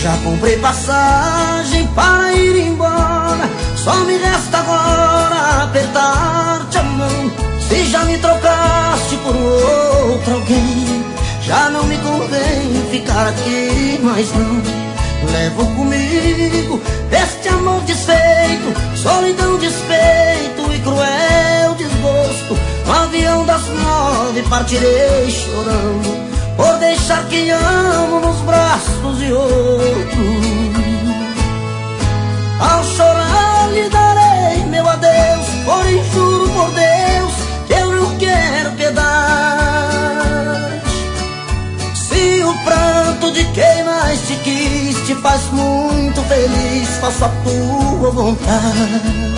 Já comprei passagem para ir embora, só me resta agora apertar-te a mão. Se já me trocaste por outro alguém, já não me convém ficar aqui mais não. Levo comigo este amor desfeito, solidão, despeito e cruel desgosto. No avião das 9 partirei chorando, por deixar quem amo nos braços de outro. Ao chorar lhe darei meu adeus, porém juro por Deus que eu não quero piedade. Se o pranto de quem mais te quis te faz muito feliz, faço a tua vontade.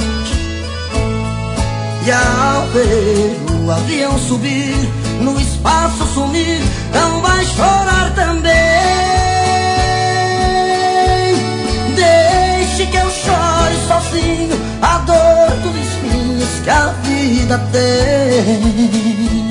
E ao ver o avião subir, no espaço sumir, não vai chorar também. Deixe que eu chore sozinho a dor dos espinhos que a vida tem.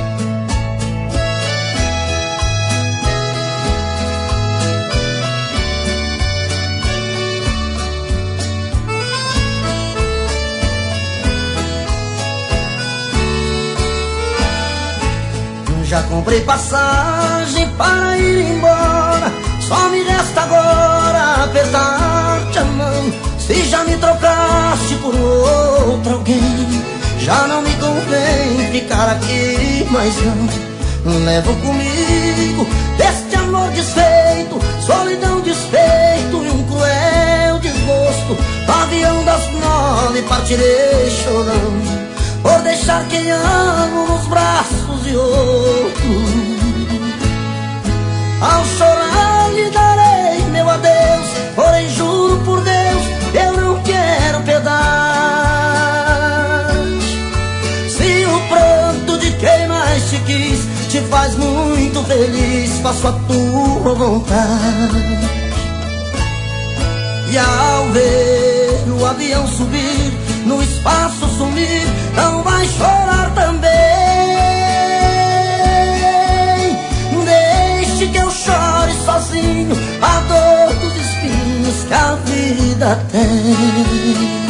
Já comprei passagem para ir embora, só me resta agora apertar-te a mão. Se já me trocaste por outro alguém, já não me convém ficar aqui mais não. Levo comigo deste amor desfeito, solidão, despeito e um cruel desgosto. No avião das 9 partirei chorando, por deixar quem amo nos braços de outro. Ao chorar lhe darei meu adeus, porém juro por Deus eu não quero piedade. Se o pranto de quem mais te quis te faz muito feliz, faço a tua vontade. E ao ver o avião subir, no espaço sumir, não vai chorar também. Deixe que eu chore sozinho a dor dos espinhos que a vida tem.